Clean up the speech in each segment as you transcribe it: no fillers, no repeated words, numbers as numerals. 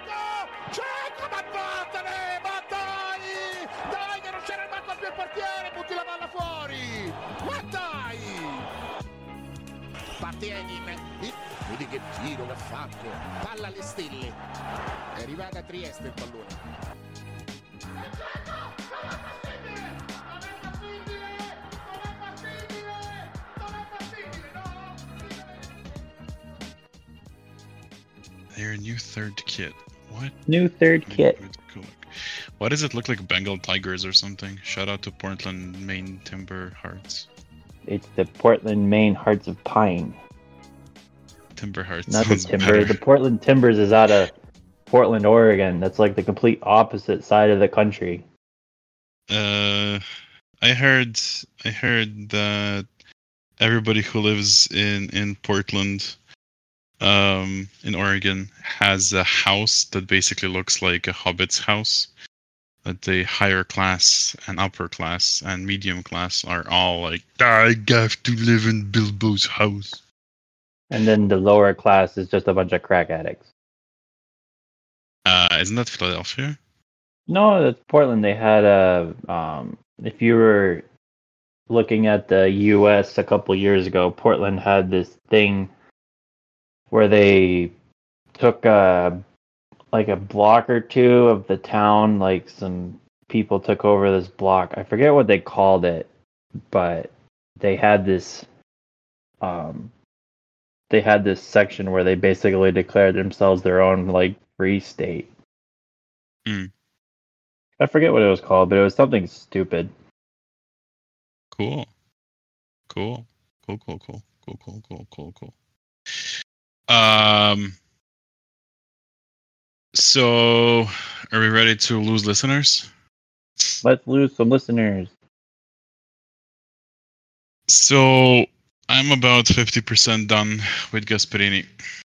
Dzeko, ma vattene, ma dai che non c'era manco più il portiere, butti la palla fuori, ma dai! Parte Egin, vedi che tiro che ha fatto, palla alle stelle, è arrivata a Trieste il pallone. Their new third kit. What? New third kit. Why does it look like Bengal Tigers or something? Shout out to Portland, Maine Timber Hearts. It's the Portland, Maine Hearts of Pine. Timber Hearts. Not the Timber. The Portland Timbers is out of Portland, Oregon. That's like the complete opposite side of the country. I heard that everybody who lives in Portland, in Oregon, has a house that basically looks like a hobbit's house. That the higher class and upper class and medium class are all like, I have to live in Bilbo's house. And then the lower class is just a bunch of crack addicts. Isn't that Philadelphia? No, that's Portland. They had if you were looking at the U.S. a couple years ago, Portland had this thing where they took like a block or two of the town, like some people took over this block. I forget what they called it, but they had this section where they basically declared themselves their own like free state. I forget what it was called, but it was something stupid. Cool. So, are we ready to lose listeners? Let's lose some listeners. So, I'm about 50% done with Gasperini.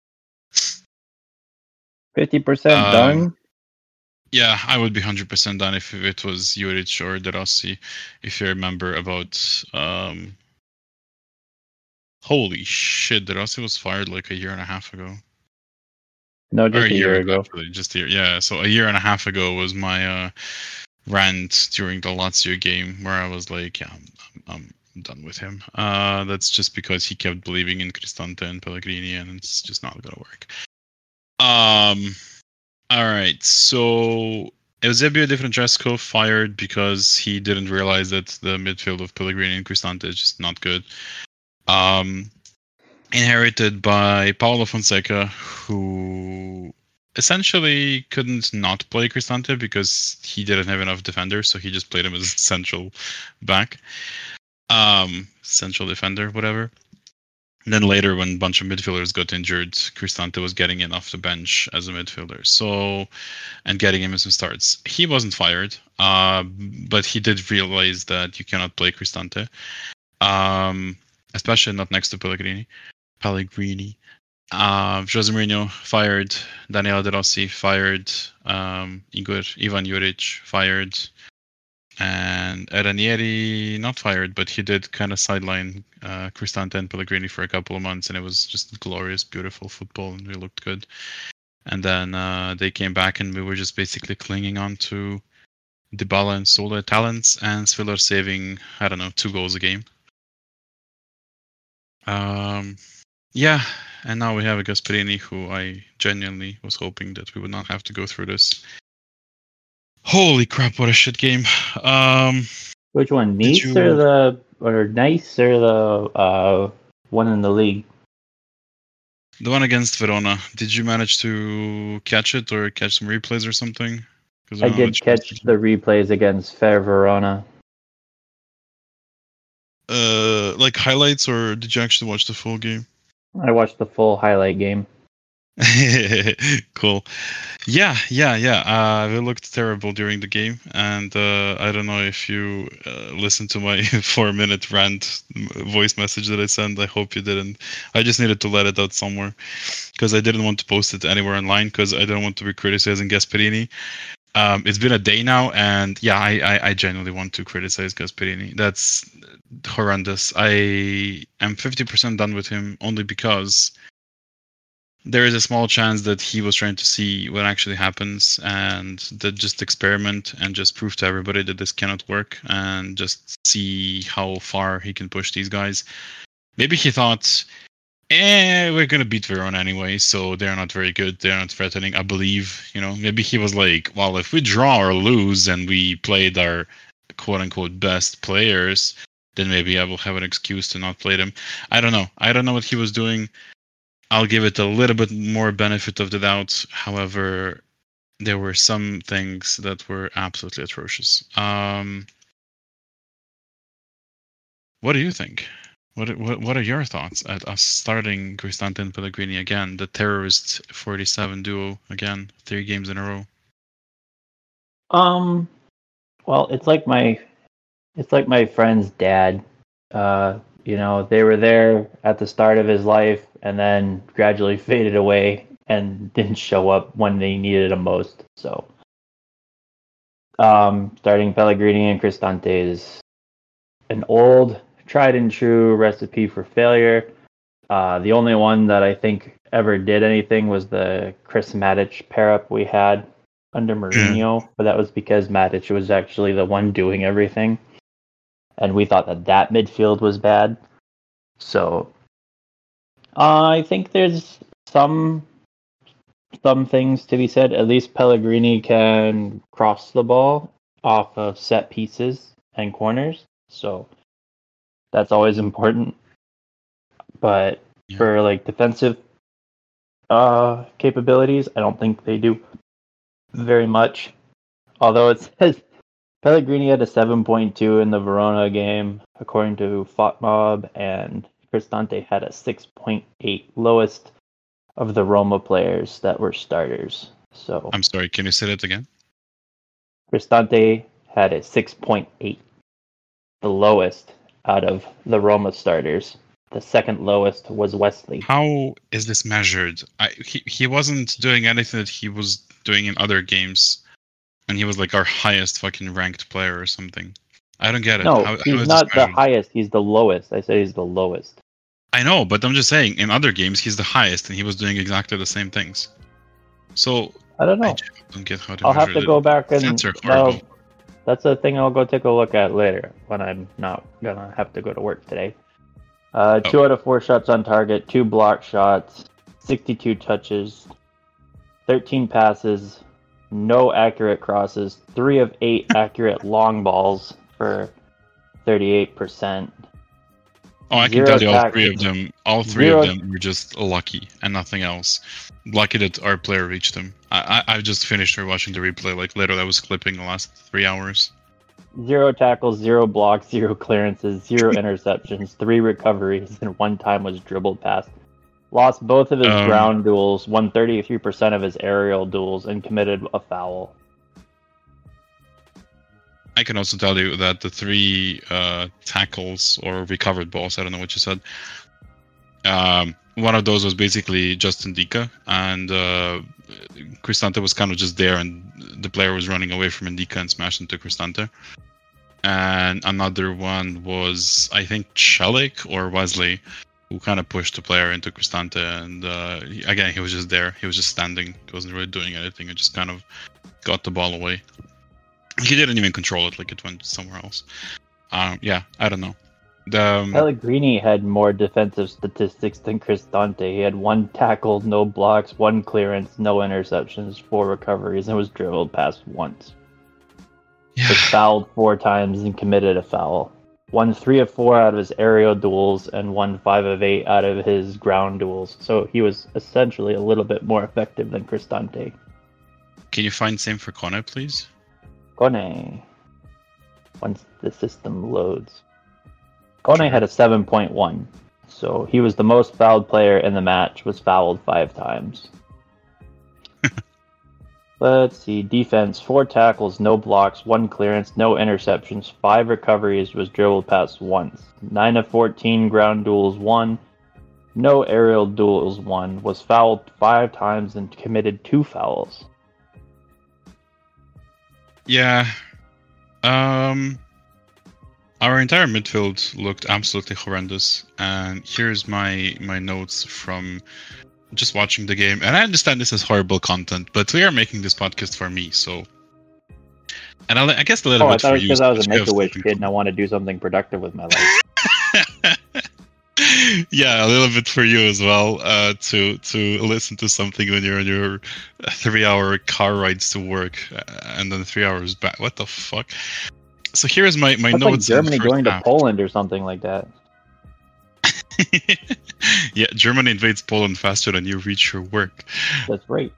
50% done? Yeah, I would be 100% done if it was Juric or De Rossi. If you remember about... holy shit, De Rossi was fired like a year and a half ago. No, just a year ago. Actually, just a year. Yeah, so a year and a half ago was my rant during the Lazio game where I was like, yeah, I'm done with him. That's just because he kept believing in Cristante and Pellegrini, and it's just not gonna work. All right, so Eusebio Di Francesco fired because he didn't realize that the midfield of Pellegrini and Cristante is just not good. Inherited by Paulo Fonseca, who essentially couldn't not play Cristante because he didn't have enough defenders, so he just played him as central back, central defender, whatever. And then later, when a bunch of midfielders got injured, Cristante was getting in off the bench as a midfielder, and getting him in some starts. He wasn't fired, but he did realize that you cannot play Cristante, especially not next to Pellegrini. Jose Mourinho fired, Daniele De Rossi fired, Ivan Juric fired, and Ranieri not fired, but he did kind of sideline Cristante and Pellegrini for a couple of months, and it was just glorious, beautiful football, and we looked good. And then they came back, and we were just basically clinging on to Dybala and Sola talents, and Sviller saving, 2 goals a game. Yeah, and now we have a Gasperini who I genuinely was hoping that we would not have to go through this. Holy crap, what a shit game. Which one, Nice or the one in the league? The one against Verona. Did you manage to catch it or catch some replays or something? I did catch the replays against Fair Verona. Like highlights, or did you actually watch the full game? I watched the full highlight game. Cool. Yeah. We looked terrible during the game, and I don't know if you listened to my 4-minute rant voice message that I sent. I hope you didn't. I just needed to let it out somewhere because I didn't want to post it anywhere online because I don't want to be criticizing Gasperini. It's been a day now, and yeah, I genuinely want to criticize Gasperini. That's horrendous. I am 50% done with him only because there is a small chance that he was trying to see what actually happens and that just experiment and just prove to everybody that this cannot work and just see how far he can push these guys. Maybe he thought, we're going to beat Verona anyway, so they're not very good. They're not threatening, I believe. Maybe he was like, well, if we draw or lose and we played our quote-unquote best players, then maybe I will have an excuse to not play them. I don't know. I don't know what he was doing. I'll give it a little bit more benefit of the doubt. However, there were some things that were absolutely atrocious. What do you think? What are your thoughts at us starting Cristante and Pellegrini again, the terrorist 47 duo again, 3 games in a row? Well, it's like my friend's dad. They were there at the start of his life and then gradually faded away and didn't show up when they needed him most. So, starting Pellegrini and Cristante is an old, tried and true recipe for failure. The only one that I think ever did anything was the Chris Matic pair-up we had under Mourinho, but that was because Matic was actually the one doing everything. And we thought that midfield was bad. So I think there's some things to be said. At least Pellegrini can cross the ball off of set pieces and corners. So that's always important. But for like defensive capabilities, I don't think they do very much. Although it says Pellegrini had a 7.2 in the Verona game, according to FotMob, and Cristante had a 6.8, lowest of the Roma players that were starters. So I'm sorry, can you say that again? Cristante had a 6.8, the lowest out of the Roma starters. The second lowest was Wesley. How is this measured? He wasn't doing anything that he was doing in other games. And he was like our highest fucking ranked player or something. I don't get it. No, he's not the highest. He's the lowest. I said he's the lowest. I know, but I'm just saying, in other games, he's the highest, and he was doing exactly the same things. So I don't know. I don't get how to I'll have to go back and. That's a thing I'll go take a look at later when I'm not gonna have to go to work today. 2 out of 4 shots on target, 2 block shots, 62 touches, 13 passes. No accurate crosses, 3 of 8 accurate long balls for 38%. Oh, I can tell you all 3 of them. All 3 of them were just lucky and nothing else. Lucky that our player reached them. I just finished watching the replay. Like literally, I was clipping the last 3 hours. 0 tackles, 0 blocks, 0 clearances, 0 interceptions, 3 recoveries, and 1 time was dribbled past. Lost both of his ground duels, won 33% of his aerial duels, and committed a foul. I can also tell you that the 3 tackles or recovered balls, I don't know what you said, one of those was basically Justin Ndika, and Cristante was kind of just there, and the player was running away from Ndika and smashed into Cristante. And another one was, I think, Celik or Wesley, who kind of pushed the player into Cristante, and again, he was just there. He was just standing. He wasn't really doing anything. He just kind of got the ball away. He didn't even control it, like it went somewhere else. I don't know. Pellegrini had more defensive statistics than Cristante. He had 1 tackle, no blocks, 1 clearance, no interceptions, 4 recoveries, and was dribbled past once. Yeah. Was fouled 4 times and committed a foul. Won 3 of 4 out of his aerial duels and won 5 of 8 out of his ground duels. So he was essentially a little bit more effective than Cristante. Can you find same for Kone, please? Kone. Once the system loads. Kone had a 7.1. So he was the most fouled player in the match, was fouled 5 times. Let's see, defense, 4 tackles, no blocks, 1 clearance, no interceptions, 5 recoveries, was dribbled past once. 9 of 14 ground duels, 1. No aerial duels, 1. Was fouled 5 times and committed 2 fouls. Yeah. Our entire midfield looked absolutely horrendous. And here's my notes from just watching the game. And I understand this is horrible content, but we are making this podcast for me, so. And I guess a little I bit thought for it was you. because I was a so you have Make-A-Wish something kid and I want to do something productive with my life. Yeah, a little bit for you as well, to listen to something when you're on your 3-hour car rides to work, and then 3 hours back. What the fuck? So here's my That's like notes. Germany in the going first to Poland or something like that. Yeah, Germany invades Poland faster than you reach your work. That's right.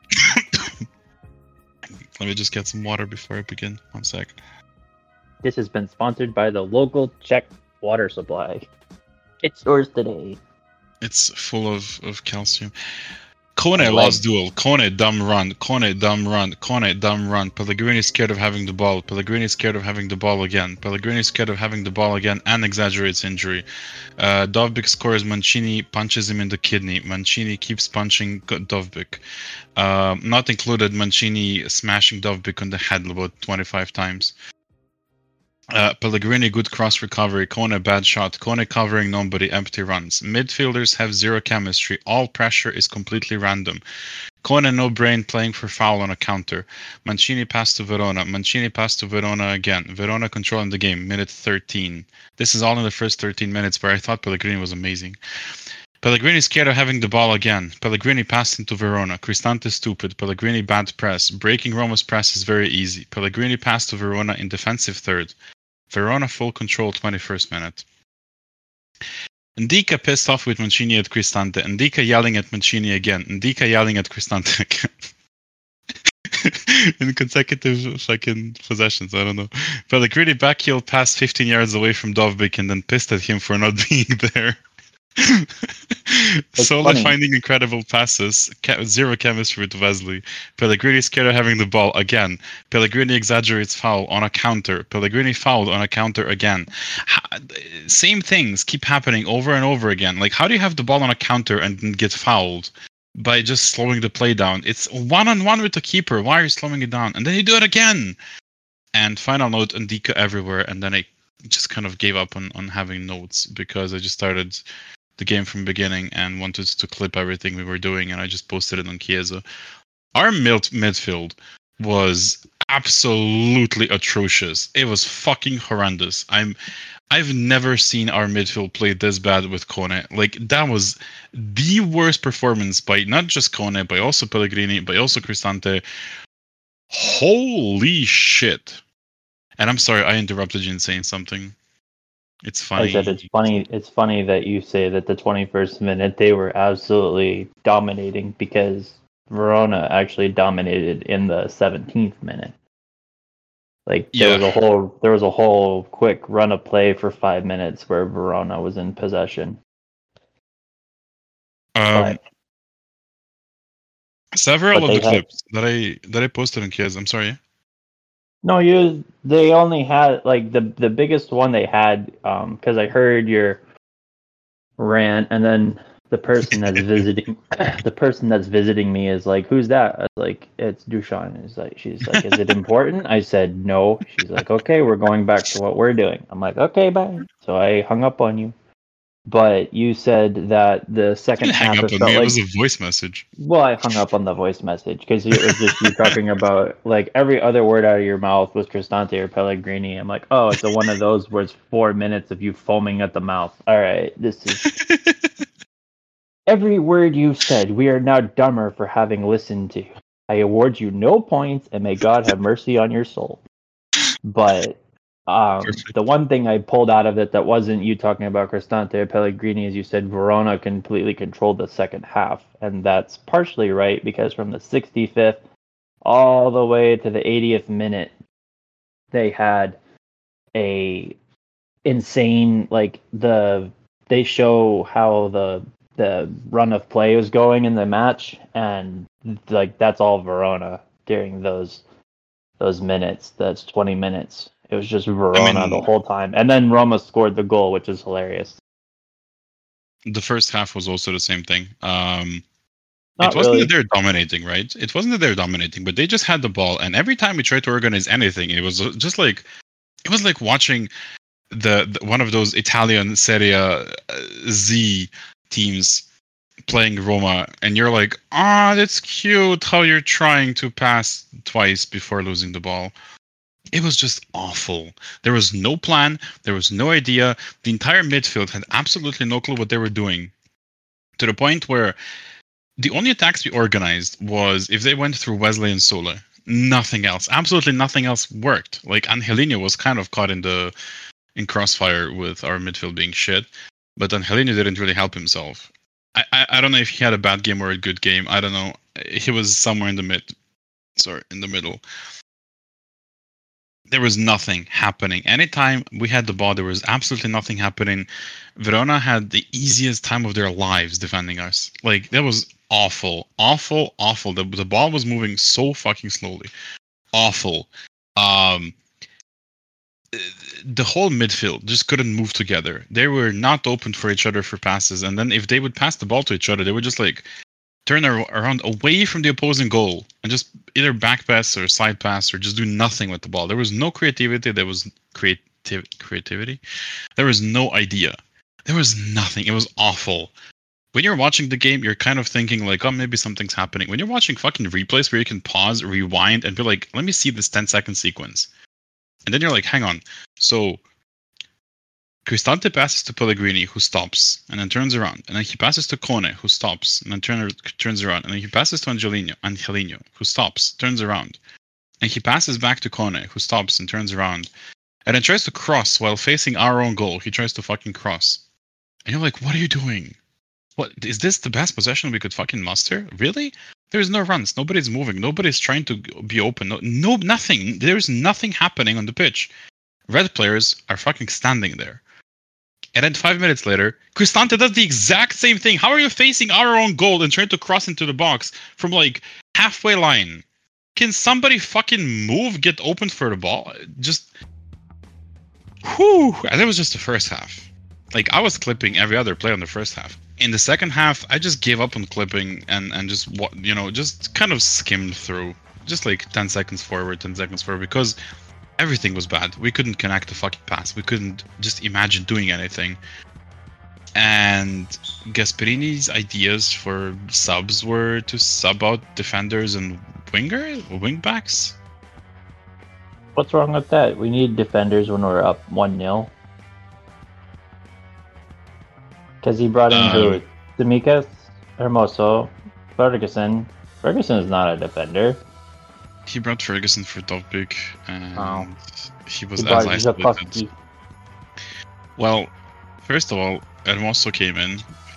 Let me just get some water before I begin. 1 sec. This has been sponsored by the local Czech water supply. It's yours today. It's full of calcium. Kone And lost lead. duel. Kone dumb run. Kone dumb run. Kone dumb run. Pellegrini scared of having the ball. Pellegrini scared of having the ball again. Pellegrini scared of having the ball again and exaggerates injury. Dovbyk scores. Mancini punches him in the kidney. Mancini keeps punching Dovbyk. Not included Mancini smashing Dovbyk on the head about 25 times. Pellegrini good cross recovery. Kone bad shot. Kone covering nobody. Empty runs. Midfielders have zero chemistry. All pressure is completely random. Kone no brain playing for foul on a counter. Mancini pass to Verona. Mancini pass to Verona again. Verona controlling the game. Minute 13. This is all in the first 13 minutes where I thought Pellegrini was amazing. Pellegrini scared of having the ball again. Pellegrini passed into Verona. Cristante stupid. Pellegrini bad press. Breaking Roma's press is very easy. Pellegrini passed to Verona in defensive third. Verona full control 21st minute. Ndika pissed off with Mancini at Cristante. Ndika yelling at Mancini again. Ndika yelling at Cristante again. In consecutive fucking possessions, I don't know. Pellegrini backheel passed 15 yards away from Dovbyk and then pissed at him for not being there. Sola funny. finding incredible passes, zero chemistry with Wesley. Pellegrini scared of having the ball again. Pellegrini exaggerates foul on a counter. Pellegrini fouled on a counter again. Same things keep happening over and over again. Like, how do you have the ball on a counter and then get fouled by just slowing the play down? It's 1-on-1 with the keeper. Why are you slowing it down? And then you do it again. And final note, Ndika everywhere. And then I just kind of gave up on having notes because I just started the game from beginning and wanted to clip everything we were doing, and I just posted it on Chiesa. Our midfield was absolutely atrocious. It was fucking horrendous. I've never seen our midfield play this bad with Kone. Like, that was the worst performance by not just Kone, but also Pellegrini, but also Cristante. Holy shit. And I'm sorry, I interrupted you in saying something. It's funny. I said it's funny. It's funny that you say that the 21st minute they were absolutely dominating because Verona actually dominated in the 17th minute. Like there was a whole quick run of play for 5 minutes where Verona was in possession. Several of the clips that I posted on Chiesa. I'm sorry. No, they only had like the biggest one they had because I heard your rant, and then the person that's visiting me is like, "Who's that?" I was like, "It's Dushan." She's like, "Is it important?" I said, "No." She's like, "Okay, we're going back to what we're doing." I'm like, "Okay, bye." So I hung up on you. But you said that the second half it was a voice message. Well, I hung up on the voice message because it was just you talking about like every other word out of your mouth was Cristante or Pellegrini. I'm like, oh, it's one of those where it's 4 minutes of you foaming at the mouth. All right, this is every word you've said. We are now dumber for having listened to. I award you no points, and may God have mercy on your soul. But the one thing I pulled out of it that wasn't you talking about Cristante or Pellegrini is you said Verona completely controlled the second half. And that's partially right because from the 65th all the way to the 80th minute, they had a insane, like they show how the run of play was going in the match. And like, that's all Verona during those minutes. That's 20 minutes. It was just Verona the whole time. And then Roma scored the goal, which is hilarious. The first half was also the same thing. It wasn't really. that they're dominating, right? It wasn't that they're dominating, but they just had the ball. And every time we tried to organize anything, it was just like, it was like watching the one of those Italian Serie Z teams playing Roma, and you're like, that's cute how you're trying to pass twice before losing the ball. It was just awful. There was no plan. There was no idea. The entire midfield had absolutely no clue what they were doing. To the point where the only attacks we organized was if they went through Wesley and Sola. Nothing else. Absolutely nothing else worked. Like Angelino was kind of caught in crossfire with our midfield being shit, but Angelino didn't really help himself. I don't know if he had a bad game or a good game. I don't know. He was somewhere in the middle. There was nothing happening. Anytime we had the ball, there was absolutely nothing happening. Verona had the easiest time of their lives defending us. Like, that was awful. The ball was moving so fucking slowly. Awful. The whole midfield just couldn't move together. They were not open for each other for passes. And then if they would pass the ball to each other, they would just like turn around away from the opposing goal and just either back pass or side pass or just do nothing with the ball. There was no creativity. There was creativity. There was no idea. There was nothing. It was awful. When you're watching the game, you're kind of thinking like, oh, maybe something's happening. When you're watching fucking replays where you can pause, rewind, and be like, let me see this 10-second sequence. And then you're like, hang on. So Cristante passes to Pellegrini, who stops, and then turns around. And then he passes to Kone, who stops, and then turns around. And then he passes to Angelino, who stops, turns around. And he passes back to Kone, who stops and turns around. And then tries to cross while facing our own goal. He tries to fucking cross. And you're like, what are you doing? What is this the best possession we could fucking muster? Really? There's no runs. Nobody's moving. Nobody's trying to be open. No, nothing. There's nothing happening on the pitch. Red players are fucking standing there. And then 5 minutes later, Cristante does the exact same thing. How are you facing our own goal and trying to cross into the box from like halfway line? Can somebody fucking move, get open for the ball? Just, whew. And it was just the first half. Like, I was clipping every other play on the first half. In the second half, I just gave up on clipping and just, just kind of skimmed through. Just like 10 seconds forward, because everything was bad. We couldn't connect the fucking pass. We couldn't just imagine doing anything. And Gasperini's ideas for subs were to sub out defenders and wingbacks. What's wrong with that? We need defenders when we're up 1-0. Because he brought in Tsimikas, Hermoso, Ferguson. Ferguson is not a defender. He brought Ferguson for Dovbyk, and he was as isolated. Well, first of all, Hermoso came in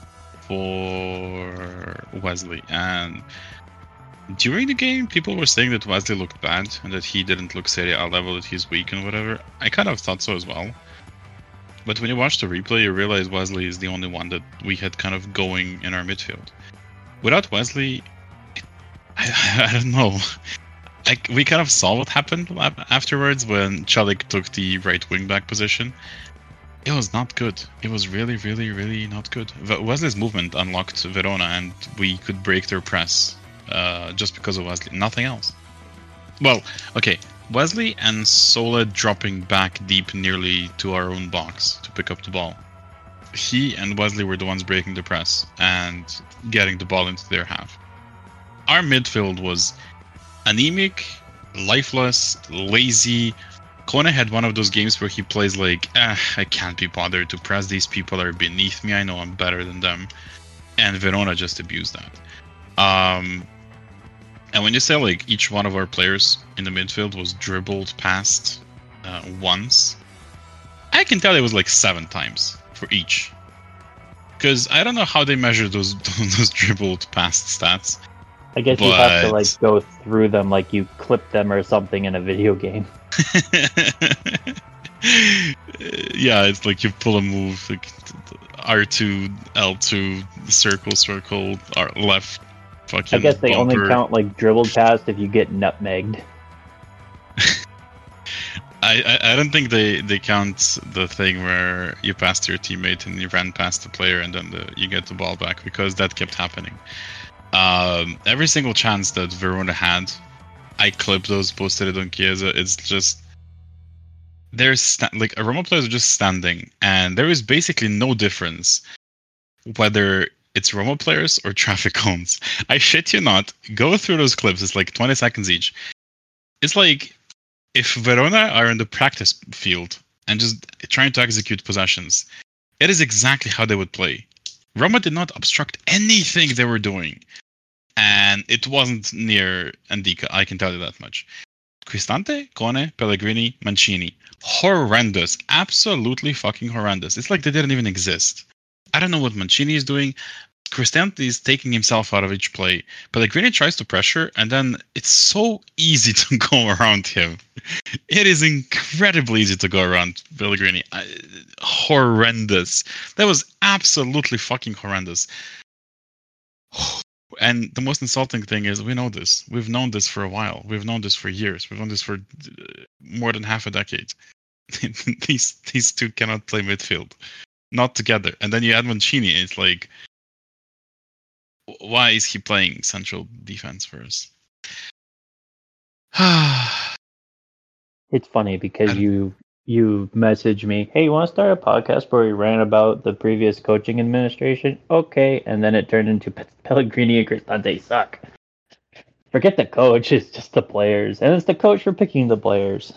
for Wesley, and during the game, people were saying that Wesley looked bad and that he didn't look Serie A level, that he's weak and whatever. I kind of thought so as well. But when you watch the replay, you realize Wesley is the only one that we had kind of going in our midfield. Without Wesley, I don't know. We kind of saw what happened afterwards when Čalik took the right wing back position. It was not good. It was really, really, really not good. Wesley's movement unlocked Verona, and we could break their press just because of Wesley. Nothing else. Well, okay. Wesley and Sola dropping back deep nearly to our own box to pick up the ball. He and Wesley were the ones breaking the press and getting the ball into their half. Our midfield was anemic, lifeless, lazy. Kone had one of those games where he plays like, I can't be bothered to press. These people are beneath me. I know I'm better than them. And Verona just abused that. And when you say like each one of our players in the midfield was dribbled past once, I can tell it was like 7 times for each. Because I don't know how they measure those dribbled past stats. I guess you have to like go through them like you clip them or something in a video game. Yeah, it's like you pull a move like R2, L2, circle, R left. I guess they only count like dribbled past if you get nutmegged. I don't think they count the thing where you passed your teammate and you ran past the player and then you get the ball back, because that kept happening. Every single chance that Verona had, I clipped those, posted it on Chiesa. It's just there's Roma players are just standing, and there is basically no difference whether it's Roma players or traffic cones. I shit you not. Go through those clips. It's like 20 seconds each. It's like if Verona are in the practice field and just trying to execute possessions, it is exactly how they would play. Roma did not obstruct anything they were doing. And it wasn't near Ndika, I can tell you that much. Cristante, Kone, Pellegrini, Mancini. Horrendous. Absolutely fucking horrendous. It's like they didn't even exist. I don't know what Mancini is doing. Cristante is taking himself out of each play. Pellegrini tries to pressure, and then it's so easy to go around him. It is incredibly easy to go around Pellegrini. Horrendous. That was absolutely fucking horrendous. And the most insulting thing is we know this. We've known this for a while. We've known this for years. We've known this for more than half a decade. These two cannot play midfield. Not together. And then you add Mancini, it's like, why is he playing central defense for us? It's funny because you message me, hey, you want to start a podcast where we ran about the previous coaching administration? Okay. And then it turned into Pellegrini and Cristante suck. Forget the coach, it's just the players. And it's the coach for picking the players.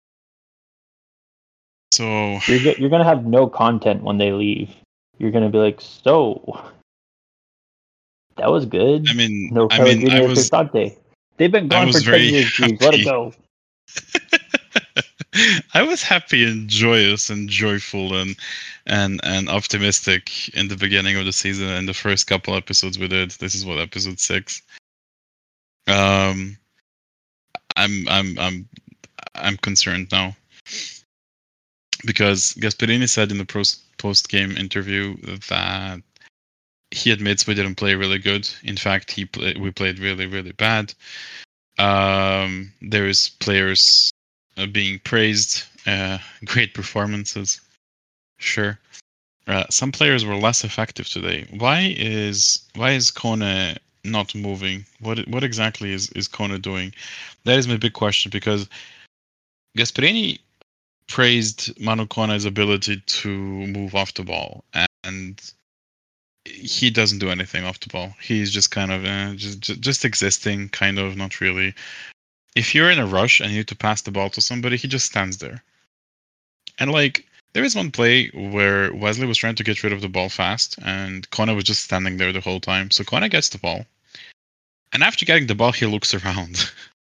So you're going to have no content when they leave. You're going to be like, so that was good. I mean, no Pellegrini and Cristante. They've been gone for 10 years, dude. Let it go. I was happy and joyous and joyful and optimistic in the beginning of the season and the first couple episodes we did. This is what, episode 6. I'm concerned now because Gasperini said in the post-game interview that he admits we didn't play really good. In fact, we played really, really bad. There is players being praised, great performances. Sure. Some players were less effective today. Why is Kone not moving? What exactly is Kone doing? That is my big question, because Gasperini praised Manu Kone's ability to move off the ball, and he doesn't do anything off the ball. He's just kind of just existing, kind of, not really. If you're in a rush and you need to pass the ball to somebody, he just stands there. And like, there is one play where Wesley was trying to get rid of the ball fast, and Kone was just standing there the whole time. So Kone gets the ball, and after getting the ball, he looks around.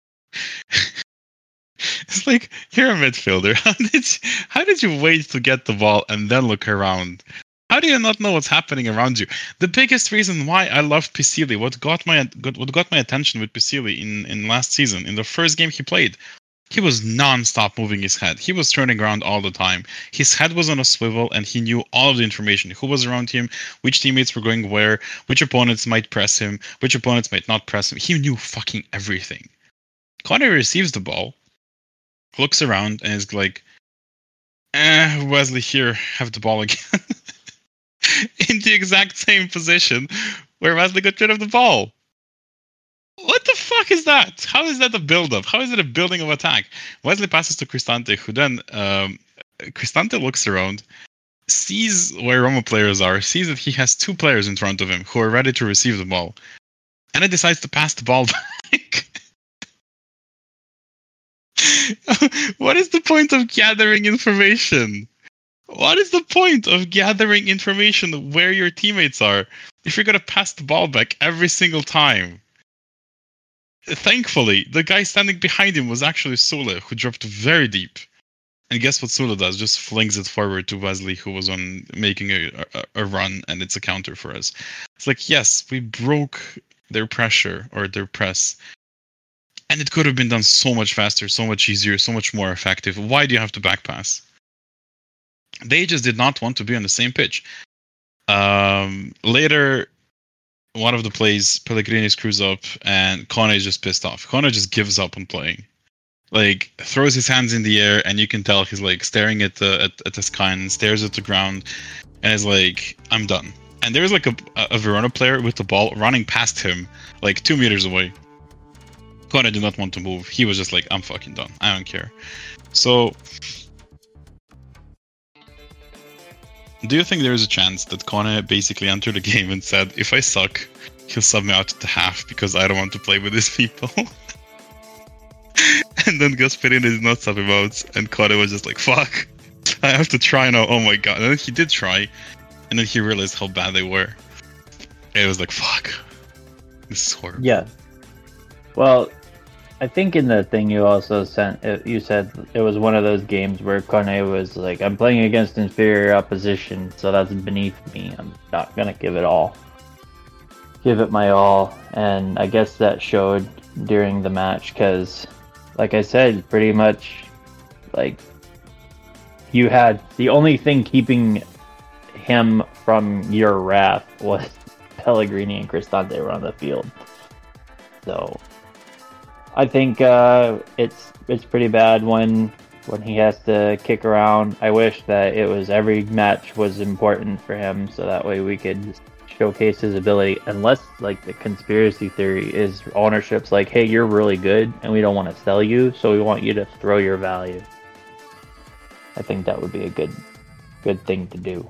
It's like, you're a midfielder. How did you wait to get the ball and then look around? How do you not know what's happening around you? The biggest reason why I loved Pisili, what got my attention with Pisili in last season, in the first game he played, he was non-stop moving his head. He was turning around all the time. His head was on a swivel, and he knew all of the information. Who was around him, which teammates were going where, which opponents might press him, which opponents might not press him. He knew fucking everything. Kone receives the ball, looks around, and is like, Wesley, here, have the ball again. In the exact same position where Wesley got rid of the ball. What the fuck is that? How is that a build-up? How is it a building of attack? Wesley passes to Cristante, who then Cristante looks around, sees where Roma players are, sees that he has 2 players in front of him who are ready to receive the ball, and then decides to pass the ball back. What is the point of gathering information? What is the point of gathering information where your teammates are if you're going to pass the ball back every single time? Thankfully, the guy standing behind him was actually Sule, who dropped very deep. And guess what Sule does? Just flings it forward to Wesley, who was on making a run, and it's a counter for us. It's like, yes, we broke their pressure or their press. And it could have been done so much faster, so much easier, so much more effective. Why do you have to back pass? They just did not want to be on the same pitch. Later, one of the plays, Pellegrini screws up, and Kone is just pissed off. Kone just gives up on playing. Like, throws his hands in the air, and you can tell he's like staring at the sky and stares at the ground, and is like, I'm done. And there's like a Verona player with the ball running past him, like 2 meters away. Kone did not want to move. He was just like, I'm fucking done. I don't care. So Do you think there is a chance that Kone basically entered the game and said, if I suck, he'll sub me out at the half because I don't want to play with these people? And then Gasperini did not sub him out, and Kone was just like, fuck, I have to try now, oh my god. And then he did try, and then he realized how bad they were. And it was like, fuck, this is horrible. Yeah. Well, I think in the thing you also sent, you said it was one of those games where Kone was like, I'm playing against inferior opposition, so that's beneath me. I'm not gonna give it my all. And I guess that showed during the match, because, like I said, pretty much, like, you had the only thing keeping him from your wrath was Pellegrini and Cristante were on the field. So I think it's pretty bad when he has to kick around. I wish that it was every match was important for him, so that way we could showcase his ability. Unless, like, the conspiracy theory is ownership's like, hey, you're really good and we don't want to sell you, so we want you to throw your value. I think that would be a good thing to do.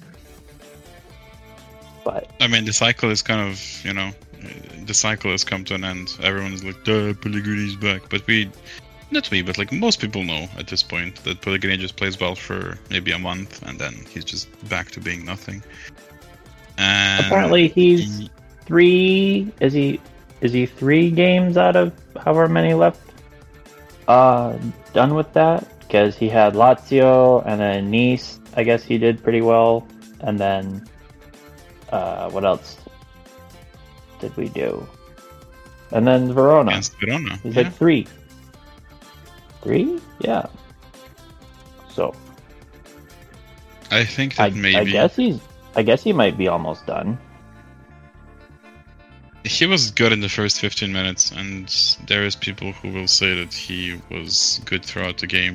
But I mean, the cycle is kind of, the cycle has come to an end. Everyone's like, duh, Pellegrini's back. But but like most people know at this point that Pellegrini just plays well for maybe a month and then he's just back to being nothing. And apparently he's is he 3 games out of however many left? Done with that? Because he had Lazio and then Nice. I guess he did pretty well. And then, what else did we do? And then Verona. Against Verona. He's like 3. 3? Yeah. So I think that maybe I guess he might be almost done. he was good in the first 15 minutes, and there is people who will say that he was good throughout the game.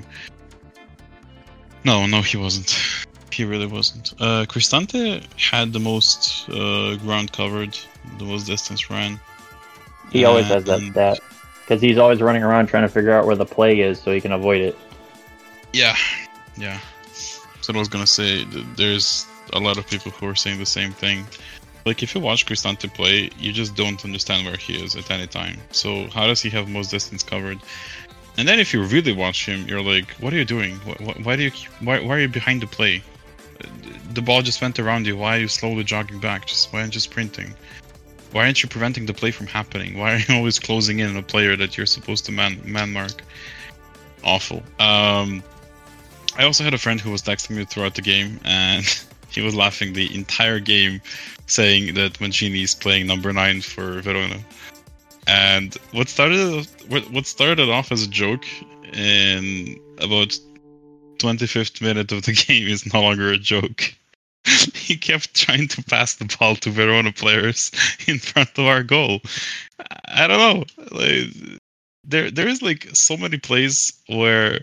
No, he wasn't. He really wasn't. Cristante had the most ground covered, the most distance ran. He always has that stat. Because he's always running around trying to figure out where the play is so he can avoid it. Yeah. So I was gonna say, there's a lot of people who are saying the same thing. Like, if you watch Cristante play, you just don't understand where he is at any time. So how does he have most distance covered? And then if you really watch him, you're like, what are you doing? Why are you behind the play? The ball just went around you. Why are you slowly jogging back? Why aren't you sprinting? Why aren't you preventing the play from happening? Why are you always closing in on a player that you're supposed to man mark? Awful. I also had a friend who was texting me throughout the game, and he was laughing the entire game, saying that Mancini is playing number 9 for Verona. And what started off as a joke in about 25th minute of the game is no longer a joke. He kept trying to pass the ball to Verona players in front of our goal. I don't know. Like, there is like so many plays where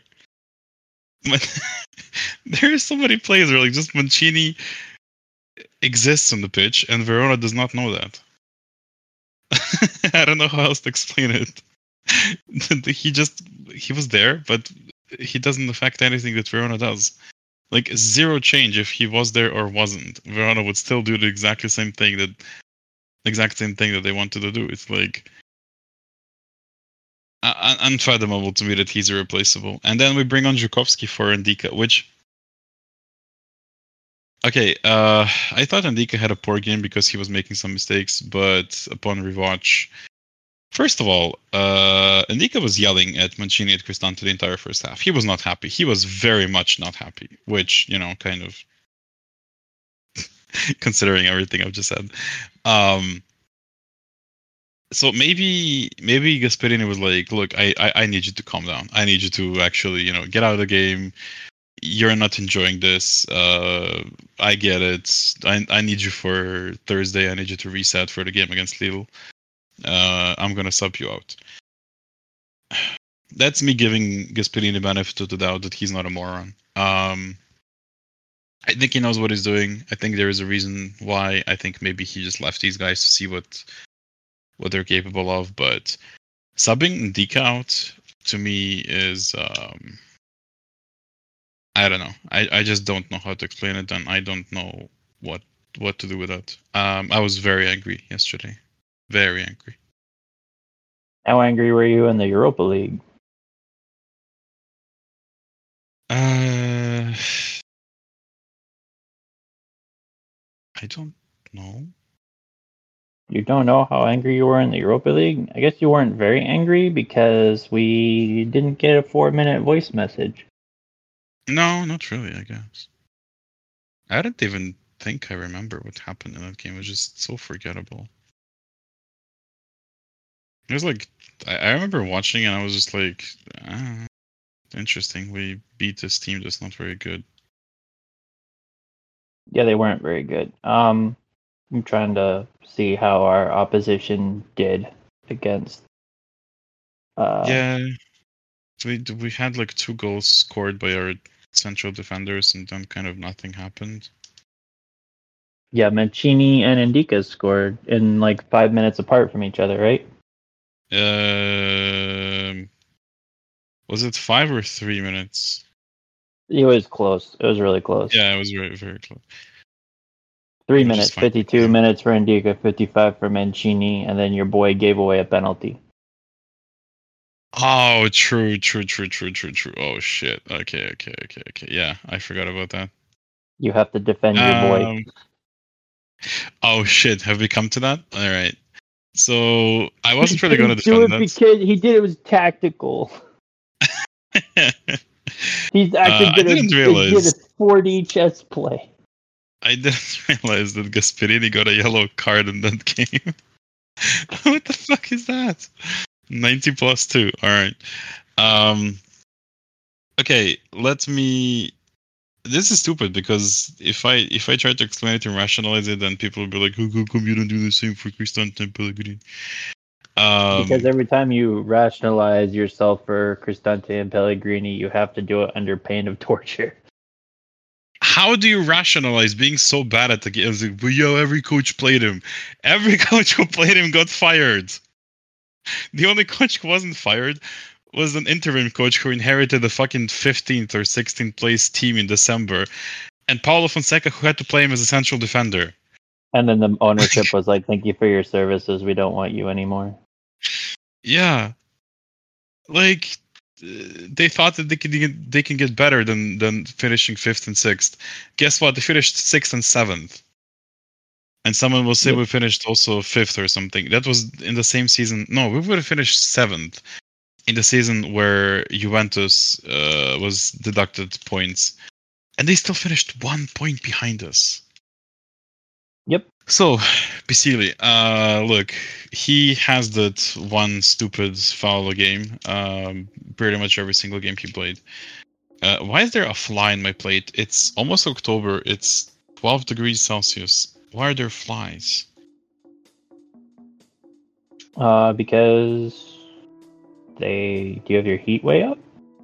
there is so many plays where like just Mancini exists on the pitch and Verona does not know that. I don't know how else to explain it. He was there, but he doesn't affect anything that Verona does. Like, zero change if he was there or wasn't. Verona would still do the exact same thing that they wanted to do. It's like unfathomable to me that he's irreplaceable. And then we bring on Żukowski for Ndika, which, okay, I thought Ndika had a poor game because he was making some mistakes, but upon rewatch, first of all, Ndika was yelling at Mancini at Cristante the entire first half. He was not happy. He was very much not happy, which, kind of considering everything I've just said. So maybe Gasperini was like, look, I need you to calm down. I need you to actually, get out of the game. You're not enjoying this. I get it. I need you for Thursday. I need you to reset for the game against Lille. I'm going to sub you out. That's me giving Gasperini the benefit of the doubt that he's not a moron. I think he knows what he's doing. I think there is a reason why. I think maybe he just left these guys to see what they're capable of. But subbing Ndika out, to me, is I don't know. I just don't know how to explain it, and I don't know what to do with that. I was very angry yesterday. Very angry. How angry were you in the Europa League? I don't know. You don't know how angry you were in the Europa League? I guess you weren't very angry because we didn't get a 4-minute voice message. No, not really, I guess. I don't even think I remember what happened in that game. It was just so forgettable. It was like, I remember watching and I was just like, interesting. We beat this team that's not very good. Yeah, they weren't very good. I'm trying to see how our opposition did against. Yeah, we had like 2 goals scored by our central defenders, and then kind of nothing happened. Yeah, Mancini and Indica scored in like 5 minutes apart from each other, right? Was it 5 or 3 minutes? It was close. It was really close. Yeah, it was very, very close. 3 minutes, 52 minutes for Indica, 55 for Mancini, and then your boy gave away a penalty. Oh, true. Oh, shit. Okay. Yeah, I forgot about that. You have to defend your boy. Oh, shit. Have we come to that? All right. So, I wasn't really going to defend that. Because he did it was tactical. He's actually did a 4D chess play. I didn't realize that Gasperini got a yellow card in that game. What the fuck is that? 90 plus 2. All right. Okay, let me. This is stupid because if I try to explain it and rationalize it, then people will be like, "How come you don't do the same for Cristante and Pellegrini?" Because every time you rationalize yourself for Cristante and Pellegrini, you have to do it under pain of torture. How do you rationalize being so bad at the game? Like, well, yo, every coach played him. Every coach who played him got fired. The only coach who wasn't fired was an interim coach who inherited the fucking 15th or 16th place team in December, and Paulo Fonseca, who had to play him as a central defender. And then the ownership was like, "Thank you for your services. We don't want you anymore." Yeah, like they thought that they can get better than finishing 5th and 6th. Guess what? They finished 6th and 7th. And someone will say we finished also 5th or something. That was in the same season. No, we would have finished 7th in the season where Juventus was deducted points, and they still finished 1 point behind us. Yep. So, Pisili, look, he has that one stupid foul a game. Pretty much every single game he played. Why is there a fly in my plate? It's almost October. It's 12 degrees Celsius. Why are there flies? Because do you have your heat way up?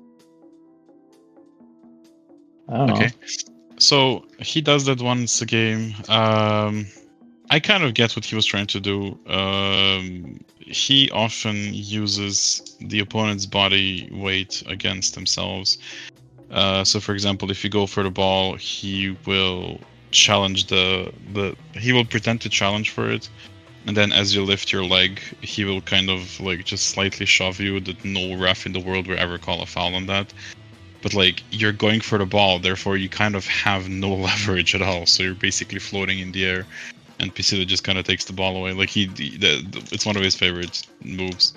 I don't know. Okay. So he does that once a game. I kind of get what he was trying to do. He often uses the opponent's body weight against themselves. So for example, if you go for the ball, he will challenge he will pretend to challenge for it, and then as you lift your leg, he will kind of like just slightly shove you that no ref in the world will ever call a foul on that. But like, you're going for the ball, therefore you kind of have no leverage at all, so you're basically floating in the air, and Pisili just kind of takes the ball away. Like it's one of his favorite moves.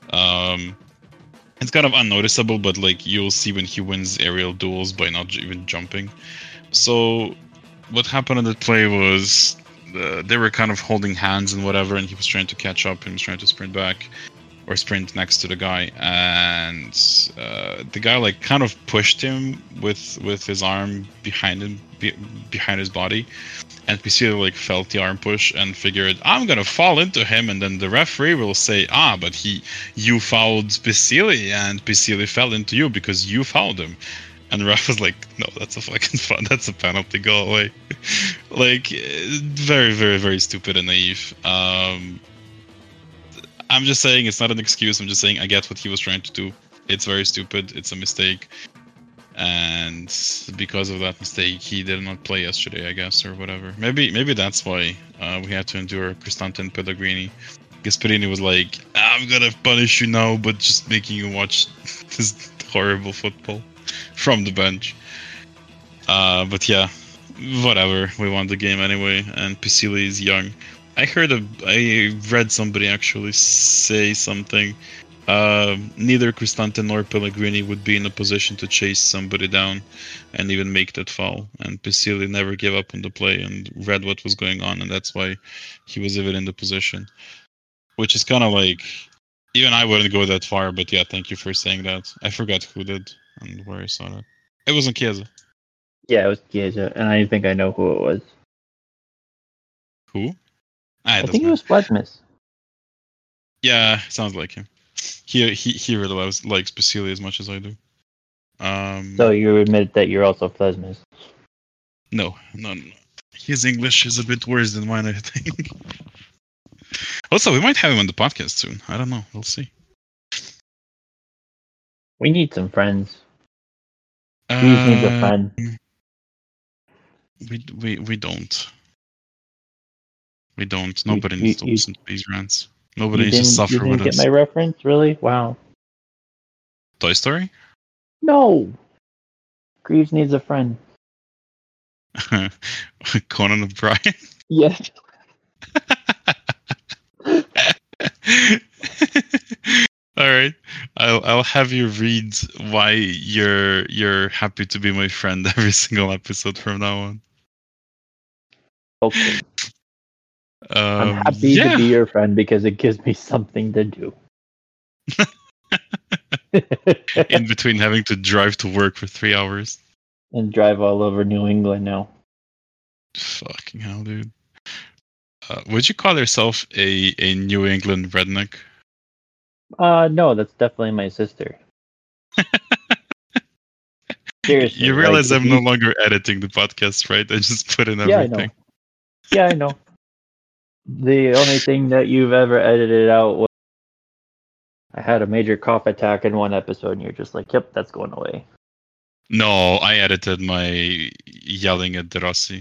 It's kind of unnoticeable, but like you'll see when he wins aerial duels by not even jumping. So what happened in the play was they were kind of holding hands and whatever, and he was trying to catch up and was trying to sprint back or sprint next to the guy, and the guy like kind of pushed him with his arm behind him, behind his body, and Pisili like felt the arm push and figured, I'm gonna fall into him, and then the referee will say, but you fouled Pisili, and Pisili fell into you because you fouled him. And the ref was like, no, that's a fucking fun. That's a penalty. Go away. Like, very, very, very stupid and naive. I'm just saying it's not an excuse. I'm just saying I get what he was trying to do. It's very stupid. It's a mistake. and because of that mistake, he did not play yesterday, I guess, or whatever. Maybe that's why we had to endure Cristante Pellegrini. Gasperini was like, "I'm gonna punish you now, but just making you watch this horrible football from the bench." But yeah, whatever. We won the game anyway, and Pisili is young. I read somebody actually say something. Neither Cristante nor Pellegrini would be in a position to chase somebody down and even make that foul. And Pisili never gave up on the play and read what was going on, and that's why he was even in the position. Which is kind of like, even I wouldn't go that far, but yeah, thank you for saying that. I forgot who did and where I saw that. It wasn't Chiesa. Yeah, it was Chiesa, and I think I know who it was. Who? I think it was Fledmus. Yeah, sounds like him. He really likes Basili as much as I do. So you admit that you're also Fledmus? No. His English is a bit worse than mine, I think. Also, we might have him on the podcast soon. I don't know. We'll see. We need some friends. Greaves needs a friend. We don't. We don't. Nobody needs to listen to these rants. Nobody needs to suffer with us. You didn't get my reference? Really? Wow. Toy Story? No. Greaves needs a friend. Conan O'Brien? Yes. All right. I'll have you read why you're happy to be my friend every single episode from now on. Okay. I'm happy to be your friend because it gives me something to do. In between having to drive to work for 3 hours. And drive all over New England now. Fucking hell, dude. Would you call yourself a New England redneck? No, that's definitely my sister. Seriously. You realize I'm no longer editing the podcast, right? I just put in everything. Yeah, I know. The only thing that you've ever edited out was I had a major cough attack in one episode, and you're just like, yep, that's going away. No, I edited my yelling at De Rossi.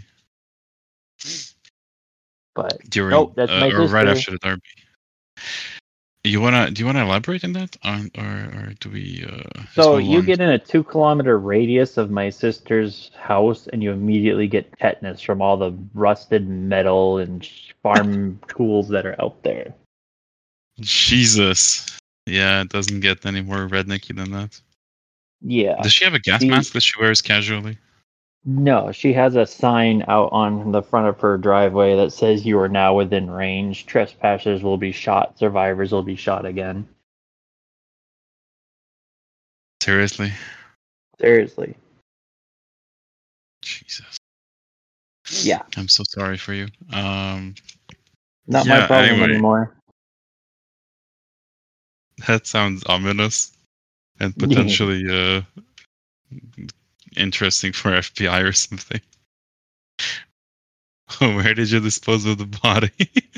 But during that's my sister. right after the derby. Do you wanna elaborate on that, or do we? So you get in a 2-kilometer radius of my sister's house, and you immediately get tetanus from all the rusted metal and farm tools that are out there. Jesus, yeah, it doesn't get any more rednecky than that. Yeah. Does she have a gas mask that she wears casually? No, she has a sign out on the front of her driveway that says you are now within range. Trespassers will be shot. Survivors will be shot again. Seriously? Seriously. Jesus. Yeah. I'm so sorry for you. Not my problem anymore. That sounds ominous and potentially interesting for FBI or something. Where did you dispose of the body?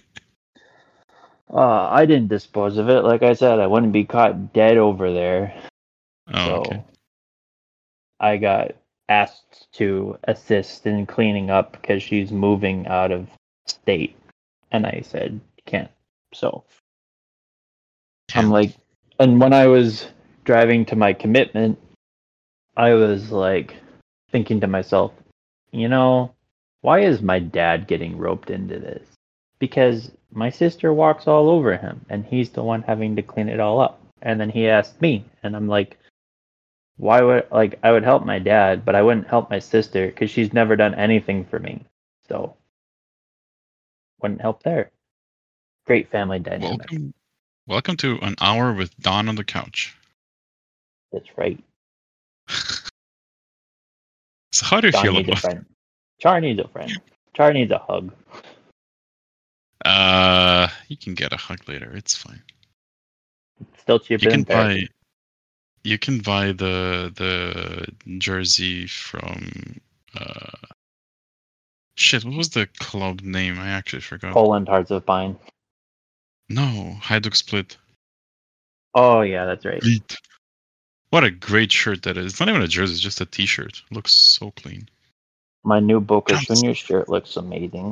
I didn't dispose of it. Like I said, I wouldn't be caught dead over there. Oh, okay. I got asked to assist in cleaning up because she's moving out of state. And I said, can't. So I'm like, and when I was driving to my commitment, I was like thinking to myself, why is my dad getting roped into this? Because my sister walks all over him and he's the one having to clean it all up. And then he asked me, and I'm like, I would help my dad, but I wouldn't help my sister because she's never done anything for me. So wouldn't help there. Great family dynamic. Welcome to an hour with Don on the couch. That's right. So how do you feel about it? Char needs a friend. Char needs a hug. You can get a hug later. It's fine. It's still cheaper than therapy. You can buy the jersey from shit. What was the club name? I actually forgot. Poland Hearts of Pine. No, Hajduk Split. Oh yeah, that's right. What a great shirt that is. It's not even a jersey, it's just a t-shirt. It looks so clean. My new Boca Counts. Juniors shirt looks amazing.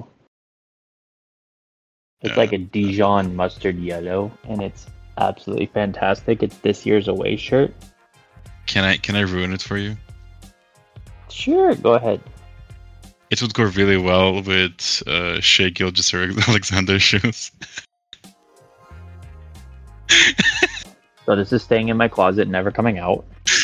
It's Yeah. like a Dijon mustard yellow, and it's absolutely fantastic. It's this year's away shirt. Can I ruin it for you? Sure, go ahead. It would go really well with Shea Gilgeous-Alexander shoes. So this is staying in my closet, never coming out.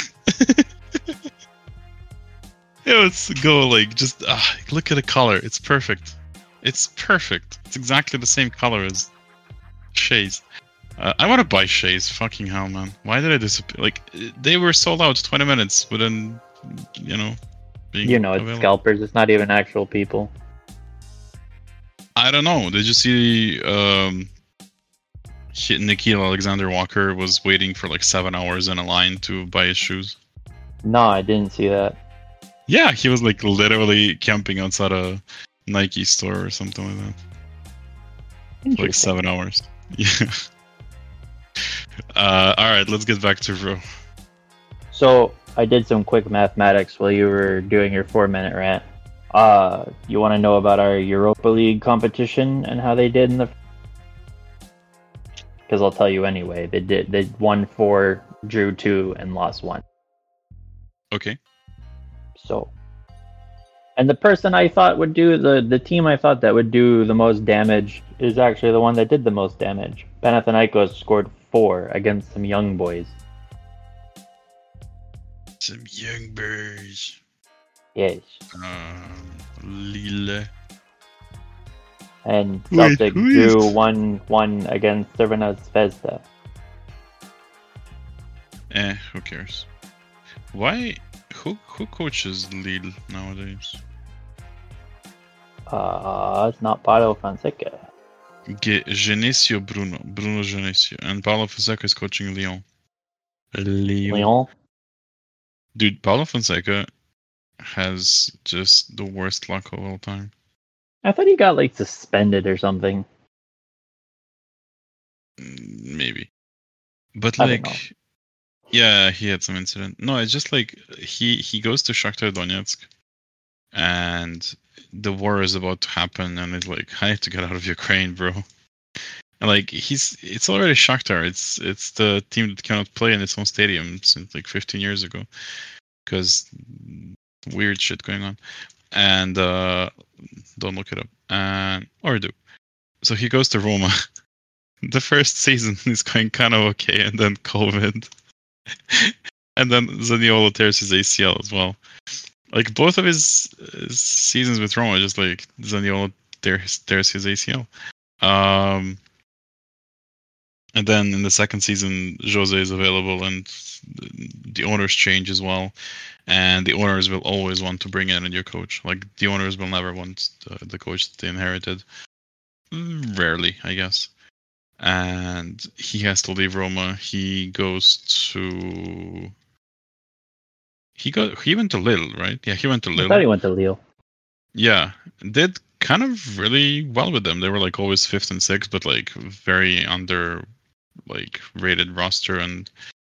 Yeah, let's go like just look at the color. It's perfect. It's perfect. It's exactly the same color as Shea's. I want to buy Shea's. Fucking hell, man! Why did I disappear? Like they were sold out 20 minutes within, being It's available. scalpers. It's not even actual people. I don't know. Did you see? Nikhil Alexander Walker was waiting for like 7 hours in a line to buy his shoes. No, I didn't see that. Yeah, he was like literally camping outside a Nike store or something like that. For like Interesting. 7 hours. Yeah. All right, let's get back to Ro. So I did some quick mathematics while you were doing your 4-minute rant. You want to know about our Europa League competition and how they did in the? Because I'll tell you anyway. They won 4, drew 2, and lost 1. Okay. So, and the person I thought would do the team I thought that would do the most damage is actually the one that did the most damage. Panathinaikos scored 4 against some young boys. Some young birds. Yes. Lille. And Wait, Celtic who is- drew 1-1 against Crvena Zvezda. Who cares? Why? Who coaches Lille nowadays? It's not Paulo Fonseca. Genesio Bruno Genesio, and Paulo Fonseca is coaching Lyon. Lyon. Dude, Paulo Fonseca has just the worst luck of all time. I thought he got like suspended or something. Maybe, but I don't know. like, yeah, he had some incident. No, it's just like he goes to Shakhtar Donetsk, and the war is about to happen, and it's like, I have to get out of Ukraine, bro. And like it's already Shakhtar. It's the team that cannot play in its own stadium since like 15 years ago, because weird shit going on. And don't look it up, or do. So he goes to Roma. The first season is going kind of okay, and then COVID, and then Zaniolo tears his ACL as well. Like both of his seasons with Roma, just like Zaniolo tears his ACL. And then in the second season, Jose is available, and the owners change as well. And the owners will always want to bring in a new coach. Like the owners will never want the coach that they inherited. Rarely, I guess. And he has to leave Roma. He went to Lille, right? Yeah, he went to I Lille. thought he went to Lille. Yeah, did kind of really well with them. They were like always 5th and 6th, but like very under rated roster, and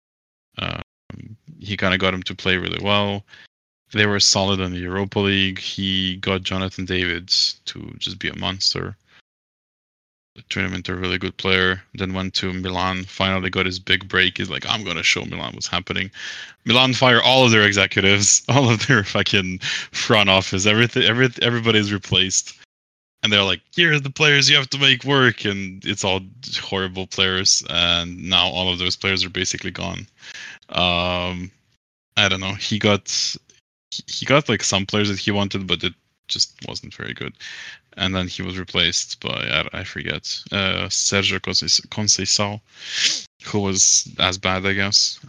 he kind of got him to play really well. They were solid in the Europa League. He got Jonathan David to just be a monster. Turned him into a really good player. Then went to Milan. Finally got his big break. He's like, I'm gonna show Milan what's happening. Milan fire all of their executives, all of their fucking front office. Everybody's replaced. And they're like, here's the players you have to make work, and it's all horrible players. And now all of those players are basically gone. I don't know. He got like some players that he wanted, but it just wasn't very good. And then he was replaced by I forget Sergio Conceição, who was as bad, I guess.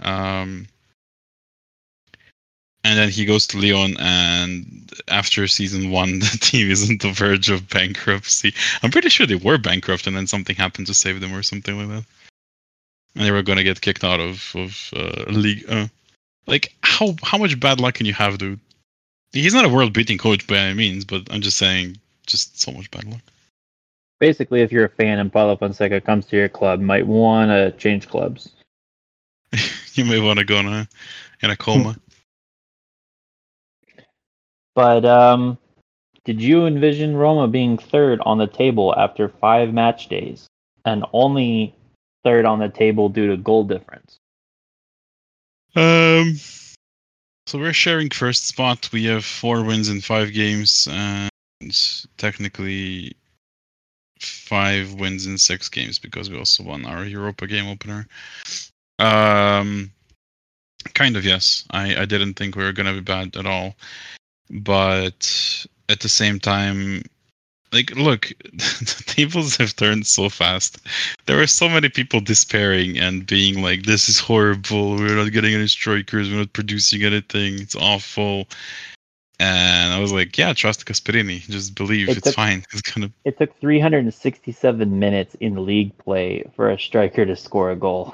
And then he goes to Lyon, and after season 1, the team is on the verge of bankruptcy. I'm pretty sure they were bankrupt, and then something happened to save them or something like that. And they were going to get kicked out of League. Like, how much bad luck can you have, dude? He's not a world-beating coach by any means, but I'm just saying, just so much bad luck. Basically, if you're a fan and Paulo Fonseca comes to your club, might want to change clubs. You may want to go in a coma. But did you envision Roma being third on the table after 5 match days and only third on the table due to goal difference? So we're sharing first spot. We have 4 wins in 5 games, and technically 5 wins in 6 games because we also won our Europa game opener. Kind of, yes. I didn't think we were gonna be bad at all, but at the same time, like, look, the tables have turned so fast. There were so many people despairing and being like, "This is horrible. We're not getting any strikers. We're not producing anything. It's awful." And I was like, "Yeah, trust Gasperini. Just believe it's fine. It's gonna." It took 367 minutes in league play for a striker to score a goal.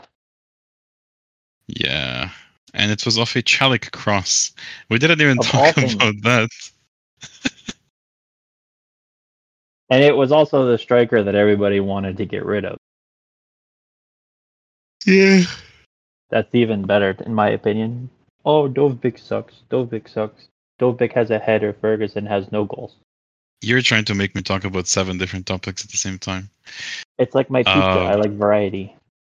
Yeah, and it was off a Chalik cross. We didn't even Of talk all things. about that. And it was also the striker that everybody wanted to get rid of. Yeah. That's even better, in my opinion. Oh, Dovbyk sucks. Dovbyk sucks. Dovbyk has a header. Ferguson has no goals. You're trying to make me talk about 7 different topics at the same time. It's like my pizza. I like variety.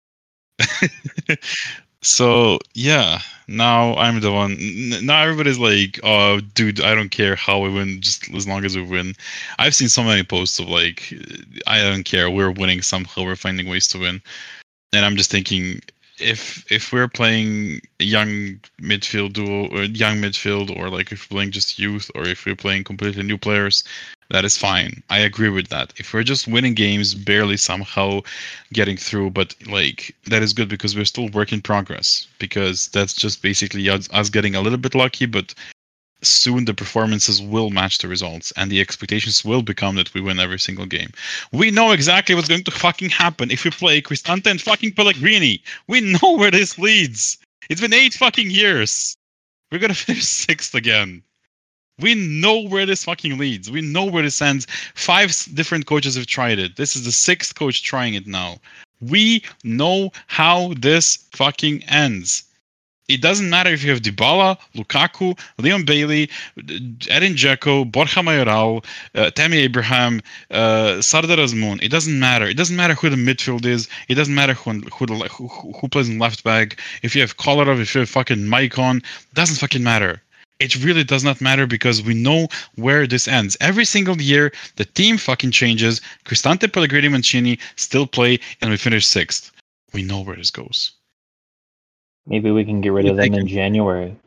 So yeah, now I'm the one. Now everybody's like, "Oh, dude, I don't care how we win, just as long as we win." I've seen so many posts of like, "I don't care, we're winning somehow, we're finding ways to win," and I'm just thinking, if we're playing young midfield duo or young midfield, or like if we're playing just youth, or if we're playing completely new players, that is fine. I agree with that. If we're just winning games, barely somehow getting through, but like that is good because we're still work in progress. Because that's just basically us getting a little bit lucky, but soon the performances will match the results and the expectations will become that we win every single game. We know exactly what's going to fucking happen if we play Cristante and fucking Pellegrini. We know where this leads. It's been 8 fucking years. We're gonna finish 6th again. We know where this fucking leads. We know where this ends. 5 different coaches have tried it. This is the 6th coach trying it now. We know how this fucking ends. It doesn't matter if you have Dybala, Lukaku, Leon Bailey, Edin Dzeko, Borja Mayoral, Tammy Abraham, Sardar Azmoun. It doesn't matter. It doesn't matter who the midfield is. It doesn't matter who plays in left back. If you have Kolarov, if you have fucking Maicon, doesn't fucking matter. It really does not matter because we know where this ends. Every single year, the team fucking changes. Cristante, Pellegrini, Mancini still play, and we finish 6th. We know where this goes. Maybe we can get rid of them in January.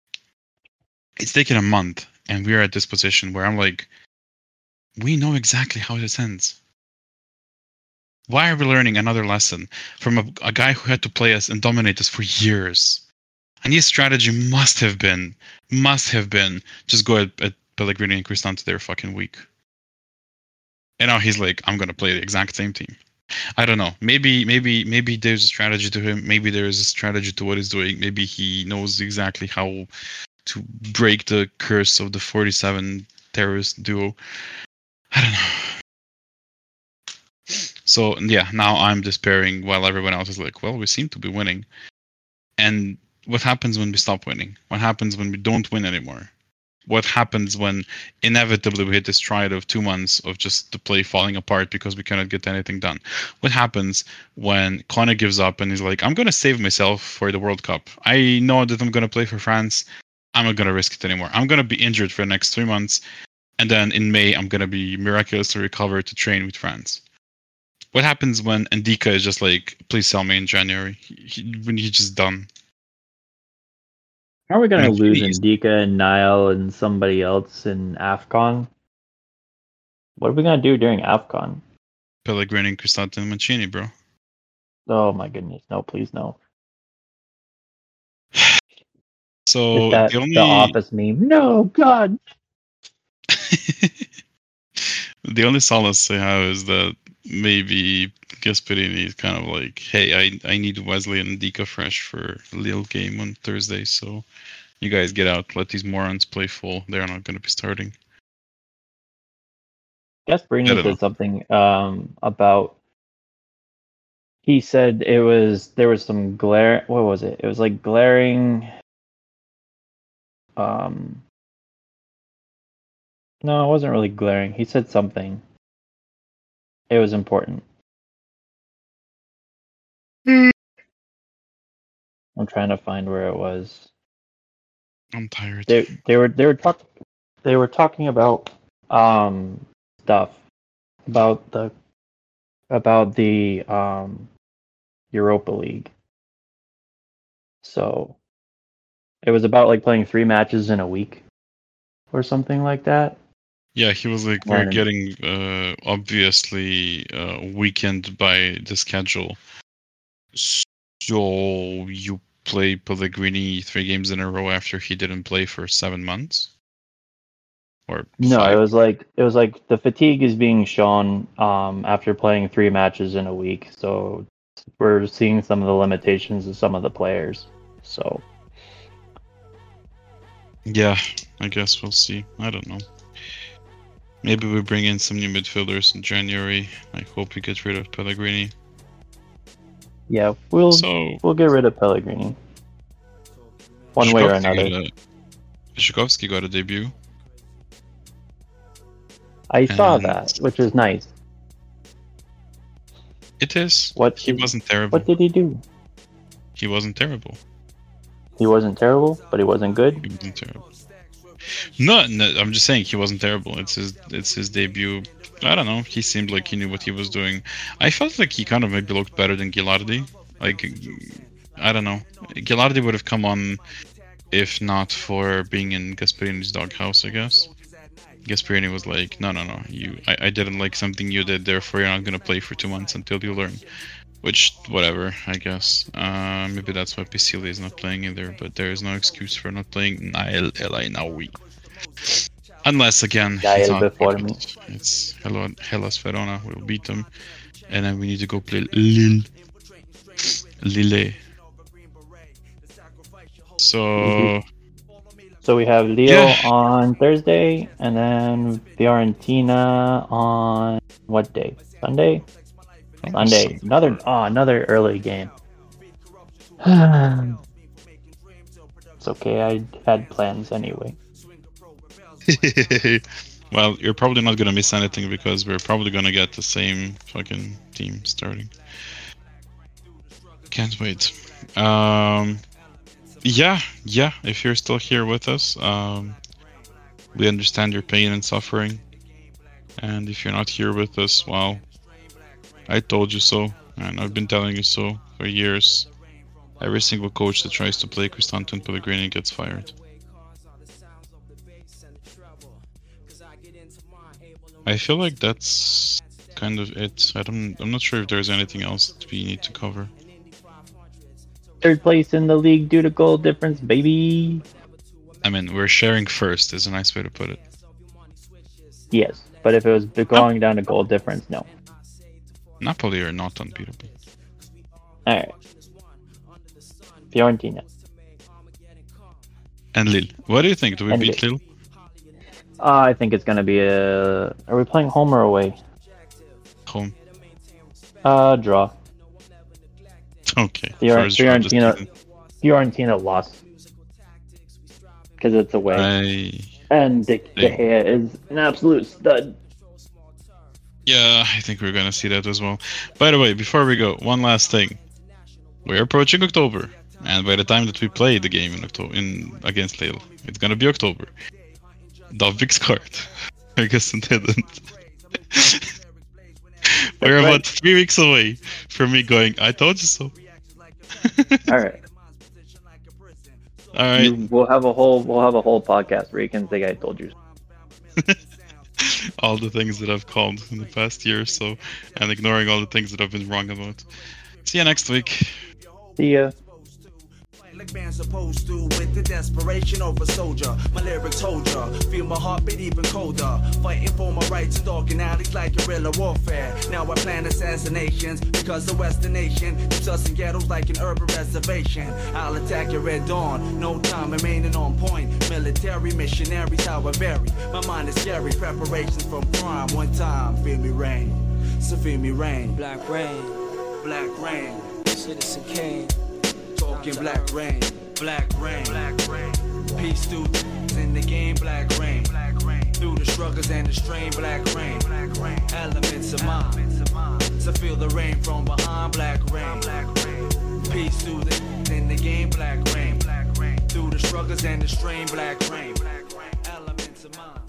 It's taken a month, and we're at this position where I'm like, we know exactly how this ends. Why are we learning another lesson from a guy who had to play us and dominate us for years? And his strategy must have been, just go at Pellegrini and Cristante. They're fucking weak. And now he's like, I'm gonna play the exact same team. I don't know. Maybe there's a strategy to him. Maybe there is a strategy to what he's doing. Maybe he knows exactly how to break the curse of the 47 terrorist duo. I don't know. So yeah, now I'm despairing while everyone else is like, well, we seem to be winning. And what happens when we stop winning? What happens when we don't win anymore? What happens when inevitably we hit this stride of 2 months of just the play falling apart because we cannot get anything done? What happens when Kone gives up and he's like, I'm going to save myself for the World Cup. I know that I'm going to play for France. I'm not going to risk it anymore. I'm going to be injured for the next 3 months. And then in May, I'm going to be miraculously recovered to train with France. What happens when Ndika is just like, please sell me in January? When he's just done. How are we going to lose Ndika and Niall and somebody else in AFCON? What are we going to do during AFCON? Pellegrini, Cristante, and Mancini, bro. Oh my goodness. No, please no. So the Office meme. No, God. The only solace I have is that maybe Gasperini is kind of like, hey, I need Wesley and Ndika fresh for the Lille game on Thursday, so you guys get out. Let these morons play full. They're not going to be starting. Gasperini said something about He said there was some glare. What was it? It was like glaring. No, it wasn't really glaring. He said something. It was important. I'm trying to find where it was. I'm tired. They were talking about stuff about the Europa League. So it was about like playing 3 matches in a week or something like that. Yeah, he was like, we're And- getting obviously weakened by the schedule. So you play Pellegrini 3 games in a row after he didn't play for 7 months? Or No, 5? it was like the fatigue is being shown after playing 3 matches in a week. So we're seeing some of the limitations of some of the players. So Yeah, I guess we'll see. I don't know. Maybe we bring in some new midfielders in January. I hope we get rid of Pellegrini. yeah, we'll get rid of Pellegrini one way or another. Zhikovsky got a debut. I saw And- that, which is nice. It is. What He did- wasn't terrible. What did he do? He wasn't terrible. He wasn't terrible, but he wasn't good. He wasn't terrible. No, I'm just saying he wasn't terrible. It's his debut. I don't know. He seemed like he knew what he was doing. I felt like he kind of maybe looked better than Gilardi. Like, I don't know. Gilardi would have come on if not for being in Gasperini's doghouse, I guess. Gasperini was like, no. I didn't like something you did, therefore you're not gonna play for 2 months until you learn. Which, whatever, I guess. Maybe that's why Pisili is not playing either, but there is no excuse for not playing Nael El Ainaoui. Unless, again, he Nael thought, before "Fuck me." it, it's Hellas Verona, we'll beat them. And then we need to go play Lille. So, So we have Leo Yeah. on Thursday, and then Fiorentina on what day? Sunday. Sunday. Another early game. It's okay. I had plans anyway. well, you're probably not gonna miss anything because we're probably gonna get the same fucking team starting. Can't wait. Yeah. If you're still here with us, we understand your pain and suffering. And if you're not here with us, well, I told you so, and I've been telling you so for years. Every single coach that tries to play Cristante and Pellegrini gets fired. I feel like that's kind of it. I'm not sure if there's anything else that we need to cover. 3rd place in the league due to goal difference, baby. I mean, we're sharing first is a nice way to put it. Yes, but if it was going down to goal difference, no. Napoli are not unbeatable. All right. Fiorentina. And Lille. What do you think? Do we And beat Lille? I think it's gonna be a. Are we playing home or away? Home. Draw. Okay. First draw of the Fiorentina. season. Fiorentina lost because it's away, and De Gea is an absolute stud. Yeah, I think we're gonna see that as well. By the way, before we go, one last thing. We're approaching October, and by the time that we play the game in October against Lille, it's gonna be October. Dovvik scored. Ferguson didn't. We're right. about 3 weeks away from me going, I told you so. All right. All right. We'll have a whole podcast where you can say I told you. All the things that I've called in the past year or so, and ignoring all the things that I've been wrong about. See you next week. See ya. Like man's supposed to, with the desperation of a soldier. My lyrics hold ya, feel my heartbeat even colder. Fighting for my rights in dark alleys like guerrilla warfare. Now I plan assassinations because the Western nation keeps us in ghettos like an urban reservation. I'll attack your red dawn, no time remaining on point. Military missionaries, how I vary. My mind is scary, preparations from prime. One time, feel me rain, so feel me rain. Black rain. Black Rain, Citizen Kane, talking Black Rain, Black Rain, Black Rain. Peace through in the game, Black Rain, Black Rain. Through the struggles and the strain, Black Rain, Black Rain. Elements of mine, so feel the rain from behind, Black Rain, Black Rain. Peace through in the game, Black Rain, Black Rain. Through the struggles and the strain, Black Rain, Black Rain. Elements of mine.